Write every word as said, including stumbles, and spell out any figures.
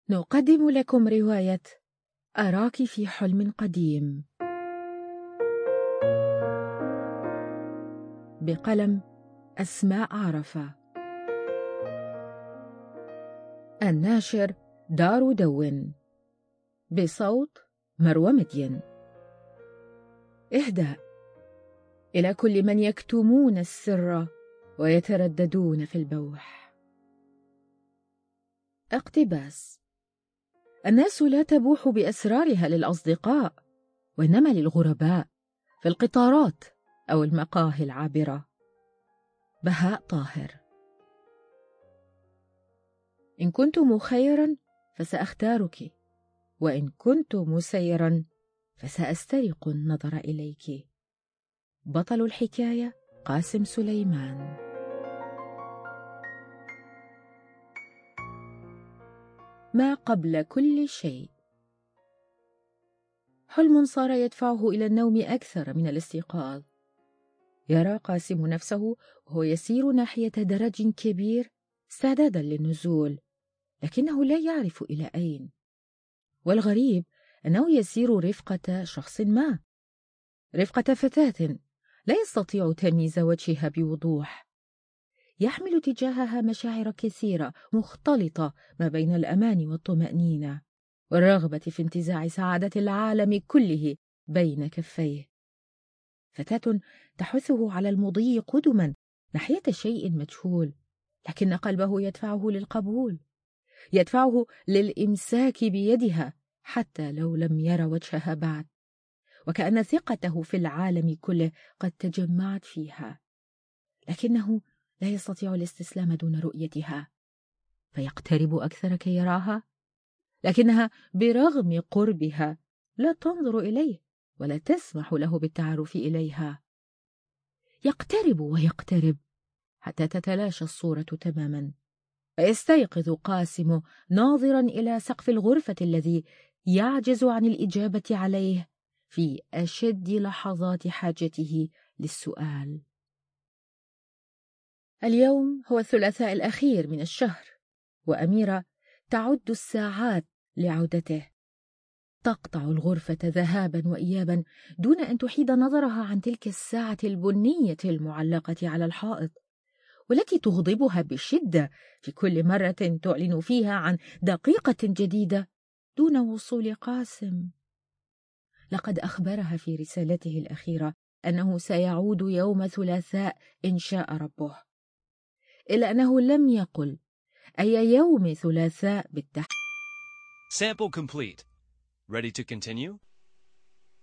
نقدم لكم رواية أراك في حلم قديم بقلم أسماء عرفة. الناشر دار دون، بصوت مروى مدين. إهداء إلى كل من يكتمون السر ويترددون في البوح. اقتباس: الناس لا تبوح بأسرارها للأصدقاء، وإنما للغرباء في القطارات أو المقاهي العابرة. بهاء طاهر. إن كنت مخيرا فسأختارك، وإن كنت مسيرا فسأسترق النظر إليك. بطل الحكاية قاسم سليمان. ما قبل كل شيء. حلم صار يدفعه إلى النوم أكثر من الاستيقاظ. يرى قاسم نفسه وهو يسير ناحية درج كبير استعدادا للنزول، لكنه لا يعرف إلى أين. والغريب أنه يسير رفقة شخص ما، رفقة فتاة لا يستطيع تمييز وجهها بوضوح. يحمل تجاهها مشاعر كثيرة مختلطة ما بين الأمان والطمأنينة والرغبة في انتزاع سعادة العالم كله بين كفيه. فتاة تحثه على المضي قدما ناحية شيء مجهول، لكن قلبه يدفعه للقبول، يدفعه للإمساك بيدها حتى لو لم ير وجهها بعد، وكأن ثقته في العالم كله قد تجمعت فيها، لكنه لا يستطيع الاستسلام دون رؤيتها. فيقترب أكثر كي يراها، لكنها برغم قربها لا تنظر إليه ولا تسمح له بالتعرف إليها. يقترب ويقترب حتى تتلاشى الصورة تماما، فيستيقظ قاسم ناظرا إلى سقف الغرفة الذي يعجز عن الإجابة عليه في أشد لحظات حاجته للسؤال. اليوم هو الثلاثاء الأخير من الشهر، وأميرة تعد الساعات لعودته. تقطع الغرفة ذهابا وإيابا دون أن تحيد نظرها عن تلك الساعة البنية المعلقة على الحائط، والتي تغضبها بشدة في كل مرة تعلن فيها عن دقيقة جديدة دون وصول قاسم. لقد أخبرها في رسالته الأخيرة أنه سيعود يوم ثلاثاء إن شاء ربه، إلا أنه لم يقل أي يوم ثلاثاء بالتحديد. Sample complete. Ready to continue?